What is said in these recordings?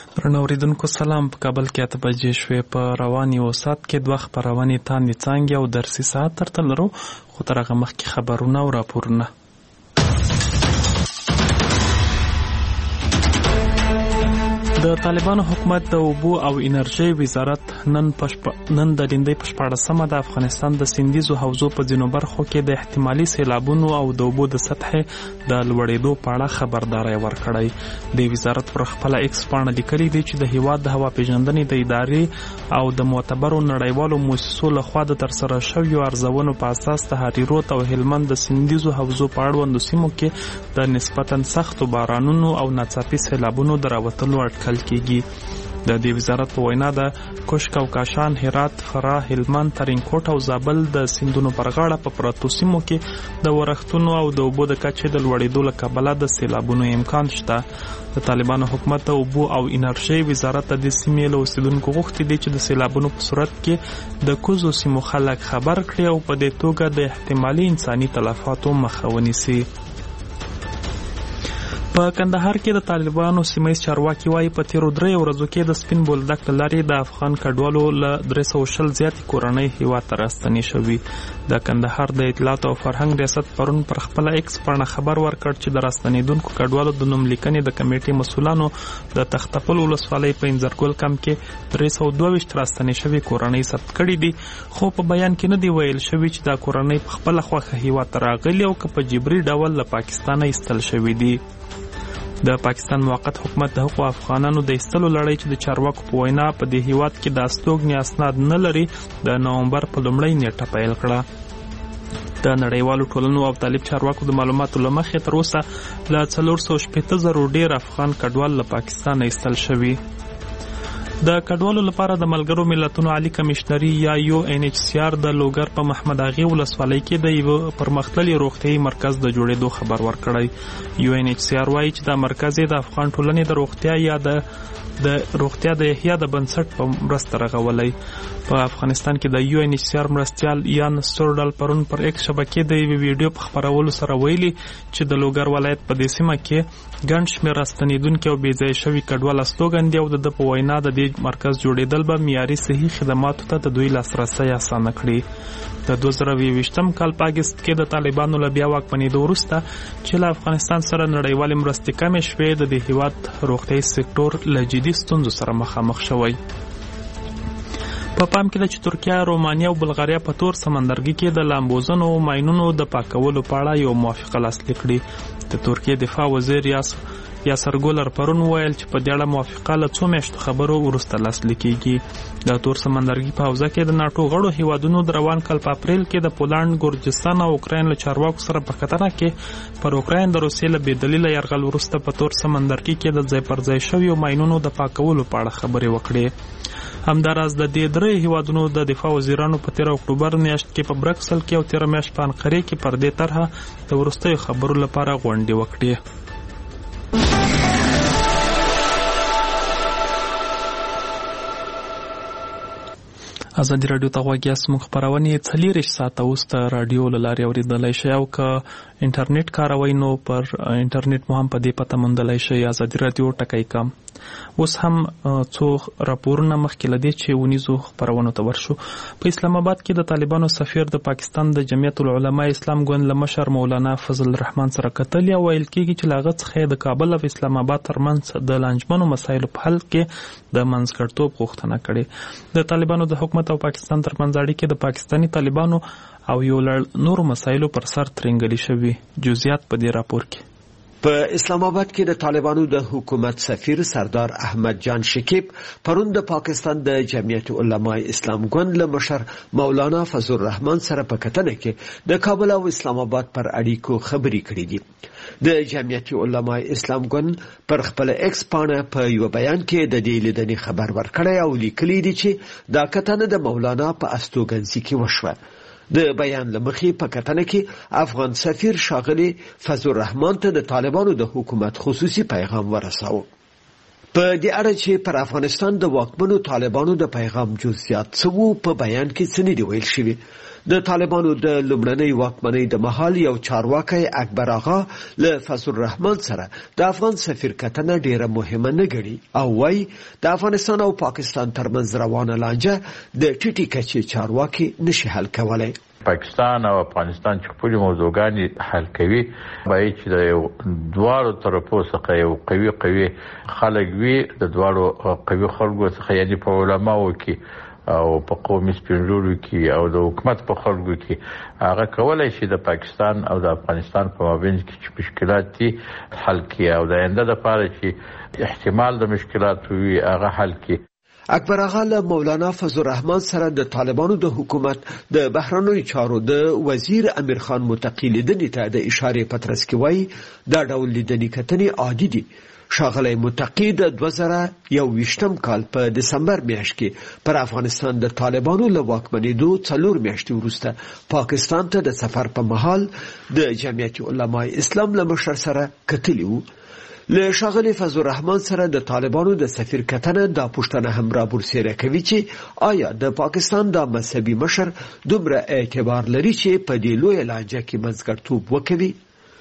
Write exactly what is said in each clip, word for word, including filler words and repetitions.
درنو اوریدونکو سلام. په کابل کې اته بجې شوې. په روان یو ساعت کې دوه خپرونې تاندې څانګې او درسي ساعت درته لرو، خو تر هغه مخکې خبرونه او راپورونه. د طالبانو حکومت د اوبو او انرژۍ وزارت نن پشپ... نن د لیندۍ په شپاړسمه د افغانستان د سیندیزو حوزو په ځینو برخو کې د احتمالي سیلابونو او د اوبو د سطحې د لوړېدو په اړه خبرداری ورکړی. د وزارت پر خپله ایکس پاڼه لیکلي دي چې د هیواد د هوا پیژندنې د ادارې او د معتبرو نړیوالو موسسو لخوا د ترسره شویو ارزونو په اساس د هریرود او هلمند د سیندیزو حوزو په اړوندو سیمو کې د نسبتا سختو بارانونو او ناڅاپي سیلابونو د راوتلو اټکل کیږي. د دې وزارت په وینا د کوشک او کاشان، هرات، فراه، هلمند، ترینکوټ او زابل د سیندونو پر غاړه په پرتو سیمو کې د ورښتونو او د اوبو د کچې د لوړېدو له کبله د سیلابونو امکان شته. د طالبانو حکومت د اوبو او انرژۍ وزارت د دې سیمې له اوسیدونکو غوښتي دي چې د سیلابونو په صورت کې د کوزو سیمو خلک خبر کړي او په دې توګه د احتمالي انساني تلفاتو مخه ونیسي. په کندهار کې د طالبانو سیمه‌ییز چارواکي وایي په تیرو درې ورځو کې د سپین بولدک له لارې د افغان کډوالو له درې سوه شل زیاتې کورنۍ هیواد ته راستنې شوي. د کندهار د اطلاعات او فرهنګ ریاست پرون پر خپله ایکس پاڼه خبر ورکړ چې د راستنېدونکو کډوالو د نوم لیکنې د کمیټې مسؤلانو د تختپل ولسوالۍ په انځرګل کمپ کې درې سوه دوه ویشت راستنې شوې کورنۍ ثبت کړي دي، خو په بیان کې نه دی ویل شوي چې دا کورنۍ په خپله خوښه هیواد ته راغلي او که په جبري ډول له پاکستانه ایستل شوي دي. د پاکستان موقت حکومت د حقوقو افغانانو د ایستلو لړۍ چې د چارواکو په وینا په دې هیواد کې د استوګنې اسناد نه لري، د نومبر په لومړۍ نیټه پیل کړه. د نړیوالو ټولنو او طالب چارواکو د معلوماتو له مخې تر اوسه له څلور سوه شپېته زرو ډېر افغان کډوال له پاکستانه ایستل شوي. د کډوالو لپاره د ملګرو ملتونو عالی کمیشنري یا یو ان ایچ سی آر د لوګر په محمد اغې ولسوالۍ کې د یو پرمختللي روغتیايي مرکز د جوړېدو خبر ورکړی. یو ان ایچ سی آر وایي چې دا مرکز د افغان ټولنې د روغتیا یا د د روغتیا د احیا د بنسټ په مرسته رغولی. په افغانستان کې د یو ان ایچ سی آر مرستیال یان سورډل پرون پر ایکس شبکې د یوې ویډیو په خپرولو سره ویلي چې د لوګر ولایت په دې سیمه کې ګڼ شمېر راستنېدونکي او بې ځایه شوي کډوال استوګن دي او د ده په وینا د دې مرکز جوړېدل به معیاري صحي خدماتو ته د دوی لاسرسی اسانه کړي. د دوه زره یوویشتم کال په اګست کې د طالبانو له بیا واکمنېدو وروسته چې له افغانستان سره نړیوالې مرستې کمې شوې، د دې هیواد روغتیايي سکتور له جدي ستونزو سره مخامخ شوی. په پام کې ده چې ترکیه، رومانیا او بلغاریا په تور سمندرګي کې د لامبوزنو او ماینونو د پاکولو په اړه یو موافقه لاسلیک کړي. د ترکیې دفاع وزیر یاس یاسر ګولر پرون ویل چې په دې اړه موافقه له څو میاشتو خبرو وروسته لاسلیک کیږي. د تور سمندرګي په حوزه کې د ناټو غړو هیوادونو د روان کال په اپریل کې د پولند، ګورجستان او اوکراین له چارواکو سره په کتنه کې پر اوکراین د روسیې له بې دلیله یرغل وروسته په تور سمندرګي کې د ځای پر ځای شویو ماینونو د پاکولو په اړه خبرې وکړې. همداراز د دې درې هیوادونو د دفاع وزیرانو په تیر اکتوبر میاشت کې په برکسل کې او تیر میاشت په انقرې کې پر دې طرحه د وروستیو خبرو لپاره غونډې وکړې. ازادي راډیو ته غوږ یاست. موږ خپرونې څلېرویشت ساعته اوس د راډیو له لارې اورېدلی شئ او که انټرنیټ کاروئ نو پر انټرنیټ مو هم په دې پته موندلی شئ ازادي راډیو ټکی کم. اوس هم څو راپورونه مخکې له دې چې ونیزو خپرونو ته ورشو. په اسلام آباد کې د طالبانو سفیر د پاکستان د جمعیت العلماء اسلام ګوند له مشر مولانا فضل الرحمن سره کتلي او ویل کېږي چې له هغه څخه د کابل او اسلام آباد ترمنځ د لانجمنو مسایلو په حل کې د منځګړیتوب غوښتنه کړې. د طالبانو د حکومت او پاکستان ترمنځ اړیکې د پاکستاني طالبانو او یو لړ نورو مسایلو پر سر ترنګلي شوي. جزئیات په دې راپور کې. په اسلام آباد کې د طالبانو د حکومت سفیر سردار احمد جان شکیب پرون د پاکستان د جمعیت علماء اسلام ګوند له مشر مولانا فضل الرحمن سره په کتنه کې د کابل او اسلام آباد پر اړیکو خبرې کړې دي. د جمعیت علماء اسلام ګوند پر خپل ایکس پاڼه په یو بیان کې د دې لیدنې خبر ورکړی او لیکلی دی چې دا کتنه د مولانا په استوګنځي کې وشوه. د بیان لمخې په کتنه کې افغان سفیر ښاغلي فضل الرحمن ته د طالبانو د حکومت خصوصي پیغام ورساوه. په دې اړه چې پر افغانستان د واکمنو طالبانو د پیغام جزئیات څه وو په بیان کې څه نه دی ویل شوي. د طالبانو د لومړنۍ واکمنۍ د مهال یو چارواکی اکبر آغا له فضل الرحمن سره د افغان سفیر کتنه ډیره مهمه نه ګڼي او وايي د افغانستان او پاکستان ترمنځ روانه لانجه د ټیټي کچې چارواکي نشي حل کولای. پاکستان او افغانستان چې خپل موضوعګانې حل کوي باید چې د یو دواړو طرفو څخه یو قوي قوي خلک وي، د دواړو قوي خلکو څخه یعنی په علماو کې او په قومي سپینږیرو کې او د حکومت په خلکو کې هغه کولای شي د پاکستان او د افغانستان په مابین کې چې مشکلات دي حل کړي او د آینده لپاره چې احتمال د مشکلات وي هغه حل کړي. اکبر آغا له مولانا فضل الرحمن سره د طالبانو د حکومت د بهرنیو چارو د وزیر امیر خان متقی لیدنې ته د اشاره پترس کې وایي دا ډول لیدنې کتنې عادي دي. ښاغلی متقی د دوه زره یو ویشتم کال په دسمبر میاشت کې پر افغانستان د طالبانو له واکمنېدو څلور میاشتې وروسته پاکستان ته د سفر په مهال د جمعیت علماء اسلام له مشر سره کتلي وو. له ښاغلي فضل الرحمن سره د طالبانو د سفیر کتنه دا پوښتنه هم رابرسېره کوي چې آیا د پاکستان د مذهبي مشر دومره اعتبار لري چې په دې لویه لانجه کې منځګړیتوب وکوي.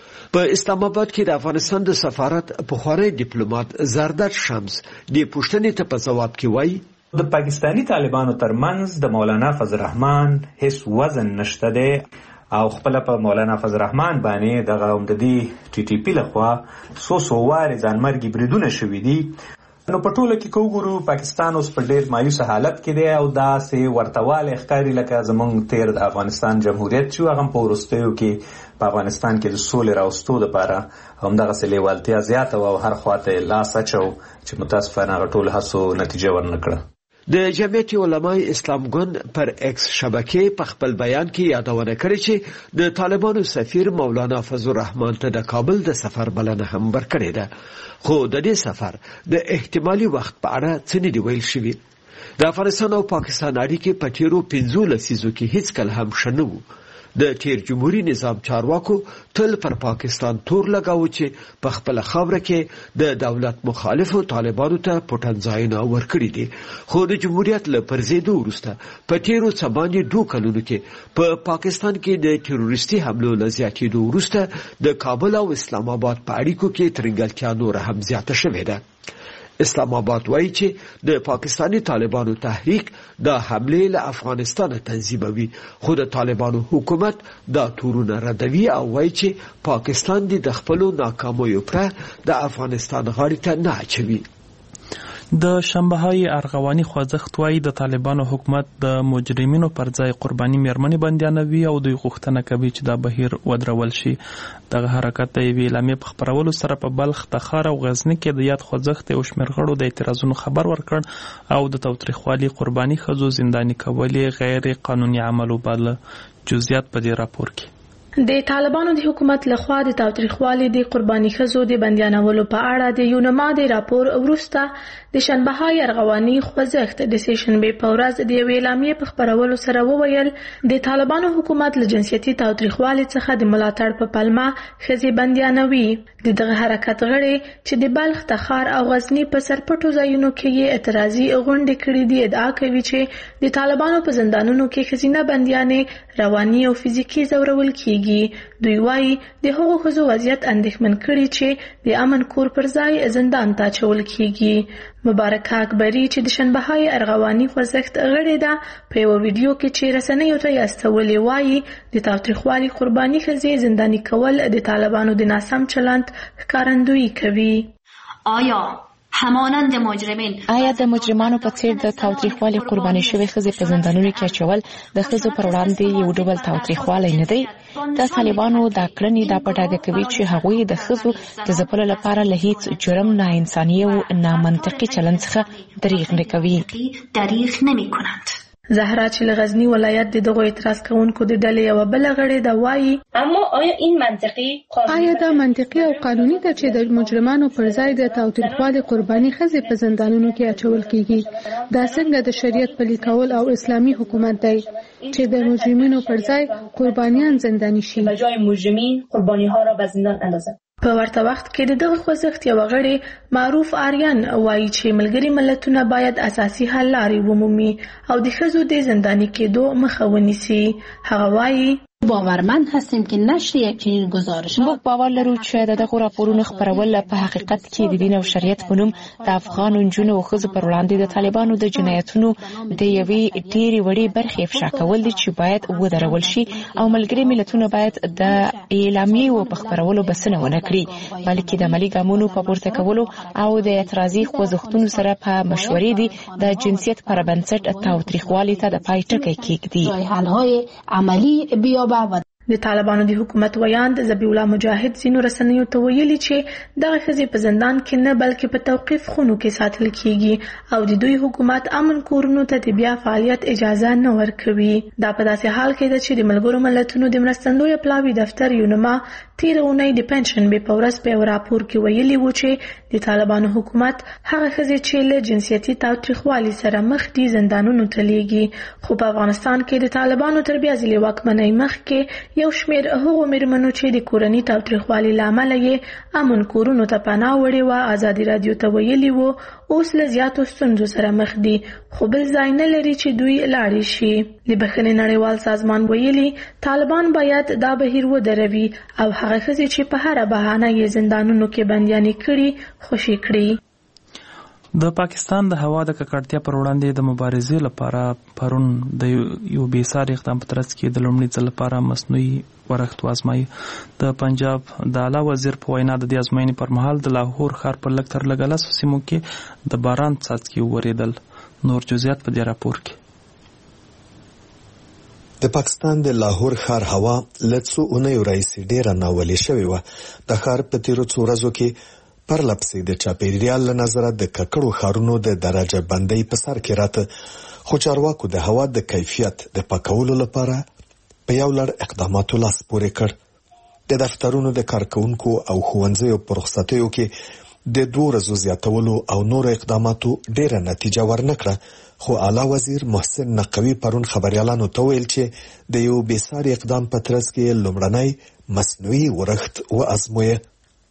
په اسلام آباد کې د افغانستان د سفارت پخوانی ډیپلوماټ زرداد شمس د پوښتنې ته په جواب کې وایي د پاکستانی طالبانو ترمنځ د مولانا فضل الرحمن هیڅ وزن نشته دی او خپل په مولانا فضل الرحمن باندې دغه عمددي ټي ټي پی لخوا سو سو واري ځانمرګي بریدونه شوي دي. نو په ټوله کې کوګورو پاکستان اوس په ډیر مایوسه حالت کې دی او دا سه ورتواله ښکاری لکه زمونږ تیر د افغانستان جمهوریت چې هغه په ورستیو کې په افغانستان کې د سولې راوستو لپاره همدغه سلیوالتیا زیاته او هر خواته لاس اچو چې متاسفانه ټول هڅو نتیجه ورنکړه. د جمعیت علماء اسلام ګوند پر ایکس شبکې په خپل بیان کې یادونه کړې چې د طالبانو سفیر مولانا فضل الرحمن ته د کابل د سفر بلنه هم ورکړې ده، خو د دې سفر د احتمالي وخت په اړه څه نه دی ویل شوي. د افغانستان او پاکستان اړیکې په تیرو پنځو لسیزو کې هیڅ کله هم ښه نه وو. د تیر جمهوریت نظام چارواکو تل پر پاکستان تور لګاوه چې په خپل خاوره کې د دولت مخالفو طالبانو ته پټنځایونه ورکړي دي، خو د جمهوریت له پرځېدو وروسته په تیرو څه باندې دوه کلونو کې په پاکستان کې د تروریستي حملو له زیاتېدو وروسته د کابل او اسلام آباد په اړیکو کې ترنګلتیا نور هم زیاته شوې ده. اسلام آباد وایي چې د پاکستانی طالبانو تحریک د حملې له افغانستان تنظیموي، خو د طالبانو حکومت دا تورونه ردوي او وایي چې پاکستان د خپلو ناکامیو پر د افغانستان غاړې ته نه اچوي. د شنبه‌های ارغواني خوځښت وایي د طالبانو حکومت د مجرمینو پر ځای قرباني میرمنې بندیانوي او دوی غوښتنه کوي چې دا بهیر ودرول شي. دغه حرکت د یوې اعلامیې په خپرولو سره په بلخ، تخار او غزني کې د یاد خوځښت یو شمېر غړو د اعتراضونو خبر ورکړ او د تاوتریخوالي قرباني ښځو زنداني کول غیر قانوني عمل وباله. جزئیات په دې راپور کې. د طالبانو د حکومت لخوا د تاوتریخوالي د قرباني ښځو د بندیانولو په اړه د یونما د راپور وروسته د شنبه‌های ارغواني خوځښت د سیشنبې په ورځ د یوې اعلامیې په خپرولو سره وویل د طالبانو حکومت له جنسیتي تاوتریخوالي څخه د ملاتړ په پلمه ښځې بندیانوي. د دغه حرکت غړي چې د بلخ، تخار او غزني په سرپټو ځایونو کې یې اعتراضي غونډې کړې دي ادعا کوي چې د طالبانو په زندانونو کې ښځینه بندیانې رواني او فزیکي ځورول کیږي. دوی وایي د هغو ښځو وضعیت اندېښمن کړي چې د امن کور پر ځای زندان ته اچول کیږي. مبارکه اکبري چې د شنبه‌های ارغواني خوځښت غړې ده په یو ویډیو کې چې رسنیو ته یې استولې وایي د تاوتریخوالي قرباني ښځې زنداني کول د طالبانو د ناسم چلند ښکارندویي کوي. آیا همانند مجرمین آیا د مجرمانو په څیر د تاوتریخوالي قرباني شوی ښځې په زندانونو کې اچول د ښځو پر وړاندې یو ډول تاوتریخوالی نه دی؟ د طالبانو دا کړنې دا په ډاګه کوي چې هغوی د ښځو د ځپلو لپاره له هیڅ جرم، ناانساني او نامنطقي چلند څخه دریغ نه کوي. دریغ نمی‌کنند. زهرا چې له غزني ولایت د دغو اعتراض کوونکو د ډلې یوه بله غړې ده وایي اما آیا این منطقي آیا دا منطقي او قانوني ده چې د مجرمانو پر ځای د تاوتریخوالي قرباني ښځې په زندانونو کې اچول کیږي؟ دا څنګه د شریعت پلي کول او اسلامي حکومت دی چې د مجرمینو پر ځای قربانیان زندانی شي؟ به جای مجرمین قربانی ها را به زندان اندازد. په ورته وخت کې د دغه خوځښت یو غړی معروف آریان وایي چې ملګري ملتونه باید اساسي حل لارې ومومي او د ښځو د زنداني کېدو مخه ونیسي. هغه وایي باورمند هستیم که نشر یک چنین گزارش موږ باور لرو چې دغه راپورونو خپرول په حقیقت کې د دین او شریعت په نوم د افغان نجونو او ښځو پر وړاندې د طالبانو د جنایتونو د یوې ډېرې وړې برخې افشا کول دي چې باید ودرول شي او ملګري ملتونه باید د اعلامیې په خپرولو بسنه ونه کړي بلکې د عملي ګامونو په پورته کولو او د اعتراضي خوځښتونو سره په مشورې دي د جنسیت پر بنسټ تاوتریخوالي ته د پای ټکی کېږدي. حل‌های عملی بیا د طالبانو د حکومت ویاند ذبیح الله مجاهد ځینو رسنیو ته ویلي چې دغه ښځې په زندان کې نه بلکې په توقیف خونو کې ساتل کیږي او د دوی حکومت امن کورونو ته د بیا فعالیت اجازه نه ورکوي. دا په داسې حال کې ده چې د ملګرو ملتونو د مرستندویه پلاوي دفتر یونما تیره اونۍ د پنشنبې په ورځ په یو راپور کې ویلي و چې د طالبانو حکومت هغه ښځې چې له جنسیتي تاوتریخوالي سره مخ دي زندانونو ته لیږي. خو په افغانستان کې د طالبانو تر بیا ځلې واکمنۍ مخکې یو شمېر هغو مېرمنو چې د کورني تاوتریخوالي له امله یې امن کورونو ته پناه وړې وه ازادي راډیو ته ویلي وو اوس له زیاتو ستونزو سره مخ دي خو بل ځای نه لري چې دوی لاړې شي. د بخښنې نړیوال سازمان ویلي طالبان باید دا بهیر ودروي او هغه ښځې چې په هره بهانه یې زندانونو کې بندیانې کړي خوشي کړي. د پاکستان د هوا د ککړتیا پر وړاندې د مبارزې لپاره پرون د یو بېساري اقدام په ترڅ کې د لومړي ځل لپاره مصنوعي ورښت وازمایي. د پنجاب د اعلی وزیر په وینا د دې ازموینې پر مهال د لاهور ښار په لږ تر لږه لسو سیمو کې د باران څاڅکي وورېدل. نور جزئیات په دې راپور کې. د پاکستان د لاهور ښار هوا له څو اونیو راهیسې ډېره ناولې شوې وه. د ښار په تېرو څو ورځو کې پرلپسې د چاپېریال له نظره د ککړو ښارونو د درجه بندۍ په سر کې راته، خو چارواکو د هوا د کیفیت د پاکولو لپاره په یو لړ اقداماتو لاس پورې کړ. د دفترونو د کارکونکو او ښوونځیو په رخصتیو کې د دوه ورځو زیاتولو او نور اقداماتو ډېره نتیجه ورنه کړه. خو اعلی وزیر محسن نقوي پرون خبريالانو ته ویل چې د یو بېساري اقدام په ترڅ کې لومړنی مصنوعي ورښت وازمویه.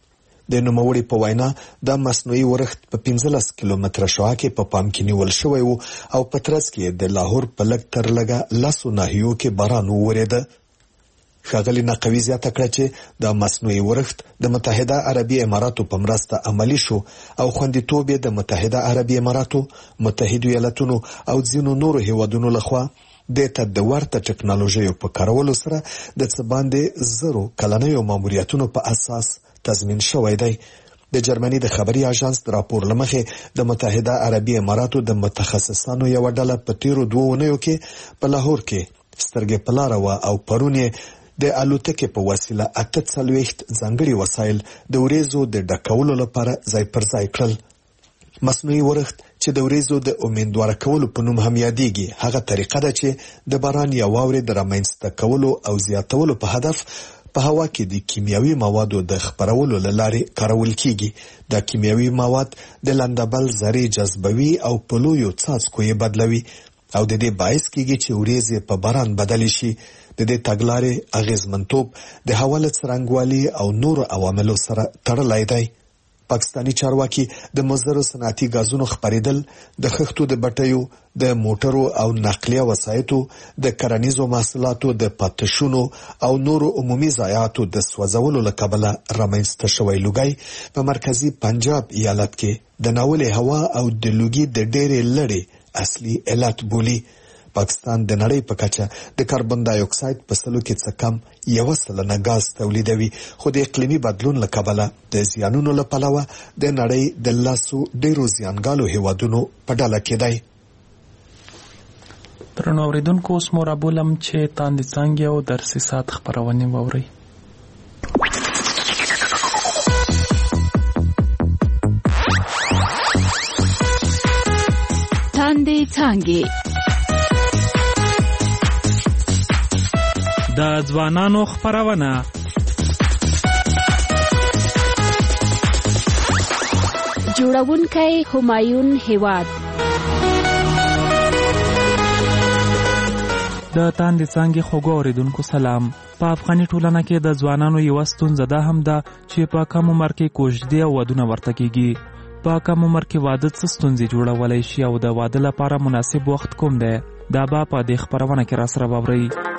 د نوموړي په وینا دا مصنوعي ورښت په پنځلس کیلومتره شعاع کې په پام کې نیول شوی و او په ترڅ کې د لاهور په لږ تر لږه لسو ناحیو کې باران وورېده. ښاغلي نقوي زیاته کړه چې دا مصنوعي ورښت د متحده عربي اماراتو په مرسته عملی شو او خوندیتوب یې د متحده عربي اماراتو، متحده ایالتونو او ځینو نورو هیوادونو لخوا د ته د ورته ټکنالوژیو په کارولو سره د څه باندې زرو کلنیو ماموریتونو په اساس تضمین شوی دی. د جرمني د خبري اژانس د راپور لمخې د متحده عربي اماراتو د متخصصانو یو ډله په تیرو دوه اونیو کې په لاهور کې سترګې په لاره وه او پرون یې د الوتکې په وسیله اته څلوېښت ځانګړي وسایل د وریځو د ډکولو لپاره ځای پر ځای کړل. مصنوعي ورښت چې د وریځو د امیندواره کولو په نوم هم یادېږي هغه طریقه ده چې د باران یا واورې د رامنځته کولو او زیاتولو په هدف په هوا کې د کیمیاوي موادو د خپرولو له لارې کارول کیږي. دا کیمیاوي مواد د لندبل ذرې جذبوي او په لویو څاڅکو یې بدلوي او د دې باعث کیږي چې وریځې په باران بدلې شي. د دې تګلارې اغیزمنتوب د هوا له څرنګوالي او نورو عواملو سره تړلی دی. پاکستانی چارواکي د مضرو صنعتي غازونو خپرېدل، د خښتو د بټیو، د موټرو او نقلیه وسایطو، د کرنیزو محصولاتو د پاتشونو او نورو عمومي ضایعاتو د سوځولو له کبله رامنځته شوی لوګی په مرکزي پنجاب ایالت کې د ناولې هوا او د لوګي د ډېرې لړې اصلي علت بولي. پاکستان د نړۍ په کچه د کاربن ډای اکساید په سلو کې څه کم یوه سلنه غاز تولیدوي، خو د اقلیمي بدلون له کبله د زیانونو له پلوه د نړۍ د لسو ډېرو زیانګالو هیوادونو په ډله کې دی. درنو اوریدونکو، اوس مو رابولم چې تاندې څانګې او درسي ساعت خپرونې واورئ. تاندې څانګې د ځوانانو خپرونه. جوړونکی همایون هیواد. د تاندې څانګې خوږو اوریدونکو سلام. په افغاني ټولنه کې د ځوانانو یو ستونزه ده هم ده چې په کم عمر کې کوژدې او ودونه ورته کیږي. په کم عمر کې واده څه ستونزې جوړولای شي او د واده لپاره مناسب وخت کوم دی؟ دا به په دې خبرونه کې را سره واورئ.